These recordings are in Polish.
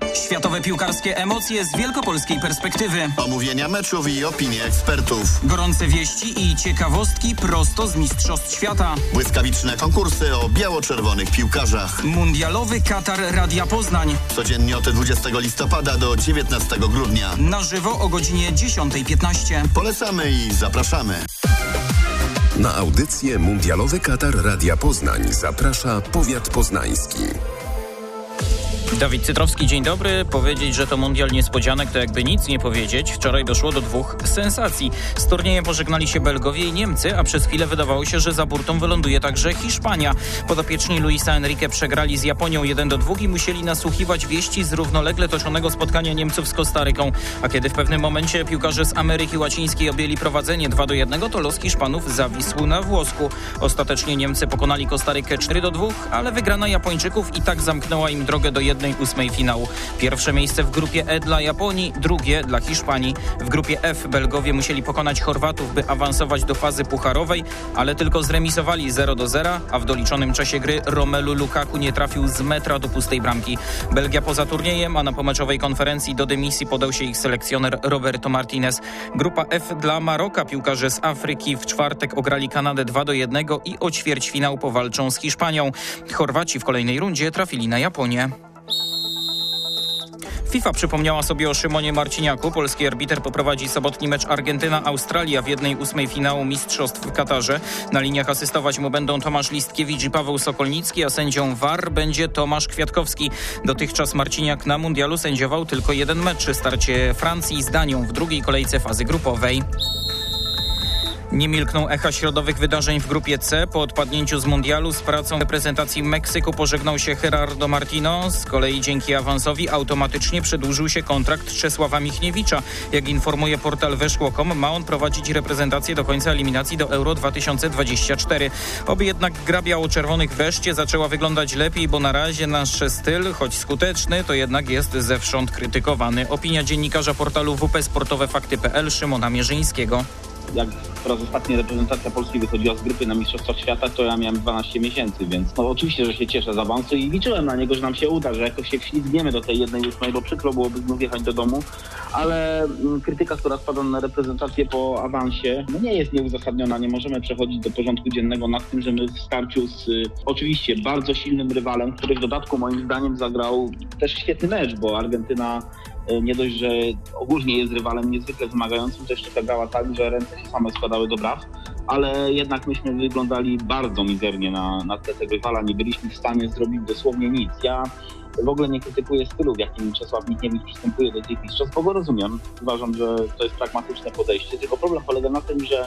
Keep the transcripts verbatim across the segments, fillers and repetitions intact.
Światowe piłkarskie emocje z wielkopolskiej perspektywy. Omówienia meczów i opinie ekspertów. Gorące wieści i ciekawostki prosto z Mistrzostw Świata. Błyskawiczne konkursy o biało-czerwonych piłkarzach. Mundialowy Katar Radia Poznań. Codziennie od dwudziestego listopada do dziewiętnastego grudnia. Na żywo o godzinie dziesiąta piętnaście. Polecamy i zapraszamy. Na audycję Mundialowy Katar Radia Poznań zaprasza powiat poznański. Dawid Cytrowski, dzień dobry. Powiedzieć, że to mundial niespodzianek, to jakby nic nie powiedzieć. Wczoraj doszło do dwóch sensacji. Z turniejem pożegnali się Belgowie i Niemcy, a przez chwilę wydawało się, że za burtą wyląduje także Hiszpania. Podopieczni Luisa Enrique przegrali z Japonią jeden do dwóch i musieli nasłuchiwać wieści z równolegle toczonego spotkania Niemców z Kostaryką. A kiedy w pewnym momencie piłkarze z Ameryki Łacińskiej objęli prowadzenie dwa do jednego, to los Hiszpanów zawisł na włosku. Ostatecznie Niemcy pokonali Kostarykę cztery do dwóch, ale wygrana Japończyków i tak zamknęła im drogę do jednej ósmej finału. Pierwsze miejsce w grupie E dla Japonii, drugie dla Hiszpanii. W grupie F Belgowie musieli pokonać Chorwatów, by awansować do fazy pucharowej, ale tylko zremisowali zero do zera, a w doliczonym czasie gry Romelu Lukaku nie trafił z metra do pustej bramki. Belgia poza turniejem, a na pomeczowej konferencji do dymisji podał się ich selekcjoner Roberto Martinez. Grupa F dla Maroka. Piłkarze z Afryki w czwartek ograli Kanadę dwa do jednego i o ćwierćfinał powalczą z Hiszpanią. Chorwaci w kolejnej rundzie trafili na Japonię. FIFA przypomniała sobie o Szymonie Marciniaku. Polski arbiter poprowadzi sobotni mecz Argentyna-Australia w jednej ósmej finału Mistrzostw w Katarze. Na liniach asystować mu będą Tomasz Listkiewicz i Paweł Sokolnicki, a sędzią V A R będzie Tomasz Kwiatkowski. Dotychczas Marciniak na mundialu sędziował tylko jeden mecz. Starcie Francji z Danią w drugiej kolejce fazy grupowej. Nie milkną echa środowych wydarzeń w grupie C. Po odpadnięciu z mundialu z pracą reprezentacji Meksyku pożegnał się Gerardo Martino. Z kolei dzięki awansowi automatycznie przedłużył się kontrakt Czesława Michniewicza. Jak informuje portal weszło kropka com, ma on prowadzić reprezentację do końca eliminacji do Euro dwa tysiące dwudziestego czwartego. Oby jednak gra biało-czerwonych wreszcie zaczęła wyglądać lepiej, bo na razie nasz styl, choć skuteczny, to jednak jest zewsząd krytykowany. Opinia dziennikarza portalu w p sportowe fakty kropka p l Szymona Mierzyńskiego. Jak po raz ostatni reprezentacja Polski wychodziła z grupy na Mistrzostwach Świata, to ja miałem dwanaście miesięcy, więc no oczywiście, że się cieszę z awansu i liczyłem na niego, że nam się uda, że jakoś się wślizgniemy do tej jednej ósmej, bo przykro byłoby znów jechać do domu, ale krytyka, która spada na reprezentację po awansie, no nie jest nieuzasadniona. Nie możemy przechodzić do porządku dziennego nad tym, że my w starciu z y, oczywiście bardzo silnym rywalem, który w dodatku moim zdaniem zagrał też świetny mecz, bo Argentyna nie dość, że ogólnie jest rywalem niezwykle wymagającym, to jeszcze zagrała tak, że ręce się same składały do braw, ale jednak myśmy wyglądali bardzo mizernie na, na tle tego rywala, nie byliśmy w stanie zrobić dosłownie nic. Ja w ogóle nie krytykuję stylu, w jakim Czesław Michniewicz przystępuje do tych mistrzostw, bo go rozumiem. Uważam, że to jest pragmatyczne podejście, tylko problem polega na tym, że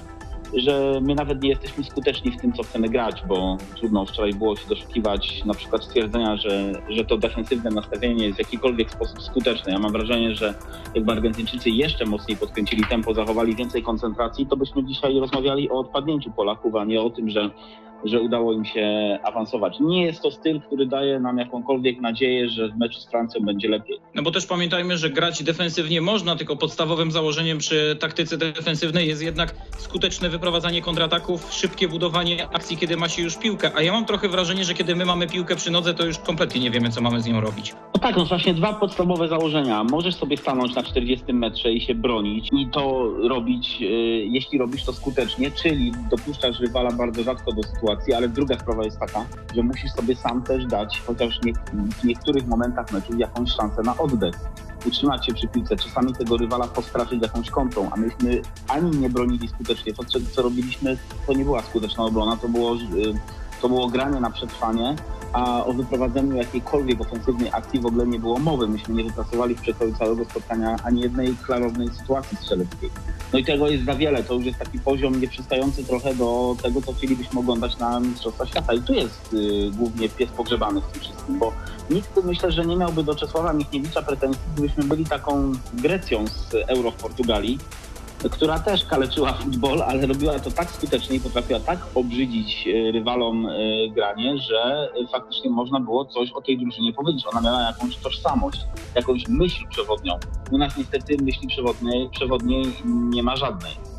że my nawet nie jesteśmy skuteczni w tym, co chcemy grać, bo trudno wczoraj było się doszukiwać na przykład stwierdzenia, że, że to defensywne nastawienie jest w jakikolwiek sposób skuteczne. Ja mam wrażenie, że jakby Argentyńczycy jeszcze mocniej podkręcili tempo, zachowali więcej koncentracji, to byśmy dzisiaj rozmawiali o odpadnięciu Polaków, a nie o tym, że że udało im się awansować. Nie jest to styl, który daje nam jakąkolwiek nadzieję, że w meczu z Francją będzie lepiej. No bo też pamiętajmy, że grać defensywnie można, tylko podstawowym założeniem przy taktyce defensywnej jest jednak skuteczne wyprowadzanie kontrataków, szybkie budowanie akcji, kiedy ma się już piłkę. A ja mam trochę wrażenie, że kiedy my mamy piłkę przy nodze, to już kompletnie nie wiemy, co mamy z nią robić. No tak, no właśnie dwa podstawowe założenia. Możesz sobie stanąć na czterdziestym metrze i się bronić i to robić, yy, jeśli robisz to skutecznie, czyli dopuszczasz rywala bardzo rzadko do sytuacji, ale druga sprawa jest taka, że musisz sobie sam też dać, chociaż nie, w niektórych momentach meczu, jakąś szansę na oddech. Utrzymać się przy piłce, czasami tego rywala postraszyć jakąś kontrą, a myśmy ani nie bronili skutecznie. To, co, co robiliśmy, to nie była skuteczna obrona, to było, to było granie na przetrwanie, a o wyprowadzeniu jakiejkolwiek ofensywnej akcji w ogóle nie było mowy. Myśmy nie wypracowali w przekroju całego spotkania ani jednej klarownej sytuacji strzeleckiej. No i tego jest za wiele. To już jest taki poziom nieprzystający trochę do tego, co chcielibyśmy oglądać na Mistrzostwach Świata. I tu jest y, głównie pies pogrzebany w tym wszystkim, bo nikt, myślę, że nie miałby do Czesława Michniewicza pretensji, gdybyśmy byli taką Grecją z Euro w Portugalii, która też kaleczyła futbol, ale robiła to tak skutecznie i potrafiła tak obrzydzić rywalom granie, że faktycznie można było coś o tej drużynie powiedzieć. Ona miała jakąś tożsamość, jakąś myśl przewodnią. U nas niestety myśli przewodniej, przewodniej nie ma żadnej.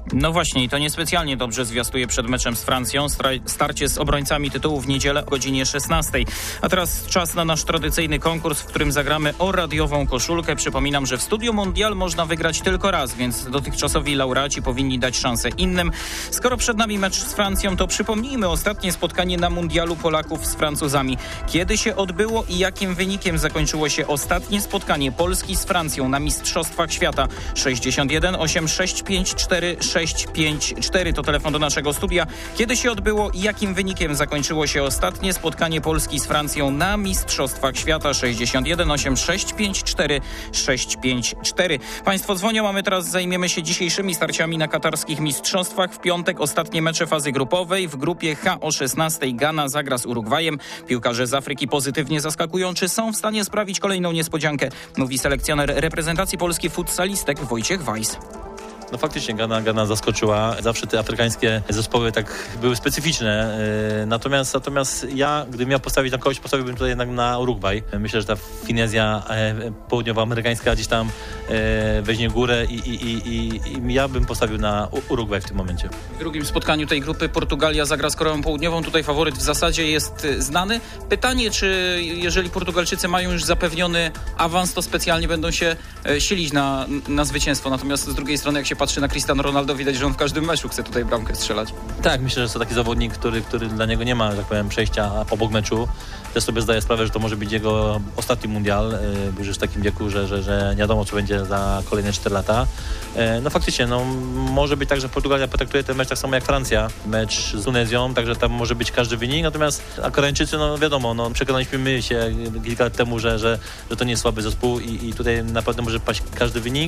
No właśnie i to niespecjalnie dobrze zwiastuje przed meczem z Francją. Stra- starcie z obrońcami tytułu w niedzielę o godzinie szesnastej. A teraz czas na nasz tradycyjny konkurs, w którym zagramy o radiową koszulkę. Przypominam, że w Studio Mundial można wygrać tylko raz, więc dotychczasowi laureaci powinni dać szansę innym. Skoro przed nami mecz z Francją, to przypomnijmy ostatnie spotkanie na Mundialu Polaków z Francuzami. Kiedy się odbyło i jakim wynikiem zakończyło się ostatnie spotkanie Polski z Francją na Mistrzostwach Świata? sześćdziesiąt jeden osiem sześć pięć cztery sześć pięć cztery to telefon do naszego studia. Kiedy się odbyło i jakim wynikiem zakończyło się ostatnie spotkanie Polski z Francją na Mistrzostwach Świata? sześćdziesiąt jeden osiem sześć pięć cztery sześć pięć cztery. Państwo dzwonią, a my teraz zajmiemy się dzisiejszymi starciami na katarskich mistrzostwach. W piątek ostatnie mecze fazy grupowej. W grupie H o szesnastej Gana zagra z Urugwajem. Piłkarze z Afryki pozytywnie zaskakują. Czy są w stanie sprawić kolejną niespodziankę? Mówi selekcjoner reprezentacji Polski futsalistek Wojciech Weiss. No faktycznie Gana, Gana zaskoczyła. Zawsze te afrykańskie zespoły tak były specyficzne. Yy, natomiast, natomiast ja, gdybym miał postawić na kogoś, postawiłbym tutaj jednak na Urugwaj. Myślę, że ta Finezja e, południowoamerykańska gdzieś tam e, weźmie górę i, i, i, i ja bym postawił na Urugwaj w tym momencie. W drugim spotkaniu tej grupy Portugalia zagra z Koreą Południową. Tutaj faworyt w zasadzie jest znany. Pytanie, czy jeżeli Portugalczycy mają już zapewniony awans, to specjalnie będą się silić na, na zwycięstwo. Natomiast z drugiej strony, jak się patrzy na Cristiano Ronaldo, widać, że on w każdym meczu chce tutaj bramkę strzelać. Tak, myślę, że to taki zawodnik, który, który dla niego nie ma, że tak powiem, przejścia obok meczu. Też sobie zdaję sprawę, że to może być jego ostatni mundial, bo już w takim wieku, że, że, że nie wiadomo, co będzie za kolejne cztery lata. No faktycznie, no, może być tak, że Portugalia potraktuje ten mecz tak samo jak Francja, mecz z Tunezją, także tam może być każdy wynik, natomiast a Koreańczycy, no wiadomo, no, przekonaliśmy my się kilka lat temu, że, że, że to nie jest słaby zespół i, i tutaj naprawdę może paść każdy wynik.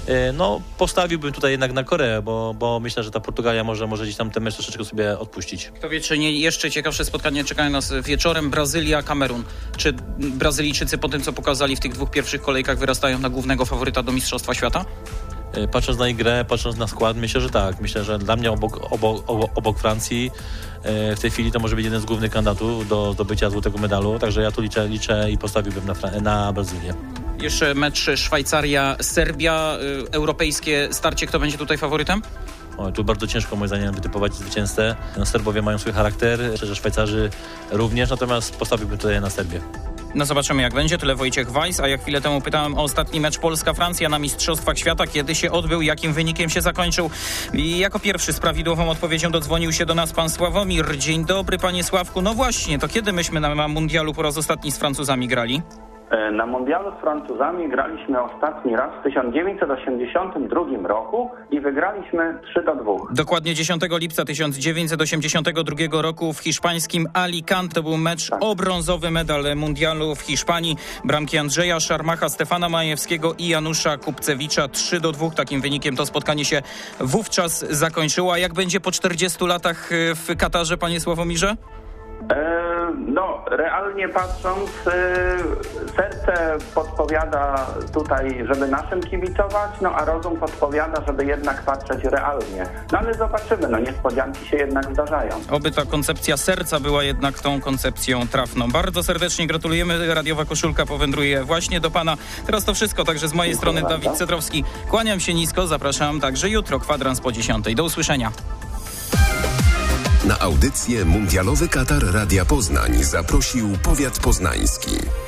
No postawiłbym tutaj jednak na Koreę, bo, bo myślę, że ta Portugalia może, może gdzieś tam ten mecz troszeczkę sobie odpuścić. Kto wie, czy nie jeszcze ciekawsze spotkanie czekają nas wieczorem. Brazylia, Kamerun. Czy Brazylijczycy po tym, co pokazali w tych dwóch pierwszych kolejkach, wyrastają na głównego faworyta do Mistrzostwa Świata? Patrząc na ich grę, patrząc na skład, myślę, że tak. Myślę, że dla mnie obok, obok, obok Francji w tej chwili to może być jeden z głównych kandydatów do zdobycia złotego medalu, także ja tu liczę, liczę i postawiłbym na, na Brazylię. Jeszcze mecz Szwajcaria-Serbia, europejskie starcie. Kto będzie tutaj faworytem? O, tu bardzo ciężko moim zdaniem wytypować zwycięzcę. No, Serbowie mają swój charakter, myślę, że Szwajcarzy również, natomiast postawiłbym tutaj na Serbię. No zobaczymy, jak będzie. Tyle Wojciech Weiss, a ja chwilę temu pytałem o ostatni mecz Polska-Francja na Mistrzostwach Świata. Kiedy się odbył, jakim wynikiem się zakończył? I jako pierwszy z prawidłową odpowiedzią dodzwonił się do nas pan Sławomir. Dzień dobry, panie Sławku. No właśnie, to kiedy myśmy na mundialu po raz ostatni z Francuzami grali? Na mundialu z Francuzami graliśmy ostatni raz w tysiąc dziewięćset osiemdziesiątym drugim roku i wygraliśmy trzy do dwóch. Dokładnie dziesiątego lipca tysiąc dziewięćset osiemdziesiątego drugiego roku w hiszpańskim Alicante. To był mecz tak. o brązowy medal mundialu w Hiszpanii. Bramki Andrzeja Szarmacha, Stefana Majewskiego i Janusza Kupcewicza. trzy do dwóch. Takim wynikiem to spotkanie się wówczas zakończyło. A jak będzie po czterdziestu latach w Katarze, panie Sławomirze? No, realnie patrząc, serce podpowiada tutaj, żeby naszym kibicować, no a rozum podpowiada, żeby jednak patrzeć realnie. No ale zobaczymy, no niespodzianki się jednak zdarzają. Oby ta koncepcja serca była jednak tą koncepcją trafną. Bardzo serdecznie gratulujemy. Radiowa koszulka powędruje właśnie do pana. Teraz to wszystko, także z mojej Dziękuję strony bardzo. Dawid Cetrowski. Kłaniam się nisko, zapraszam także jutro, kwadrans po dziesiątej. Do usłyszenia. Na audycję Mundialowy Katar Radia Poznań zaprosił powiat poznański.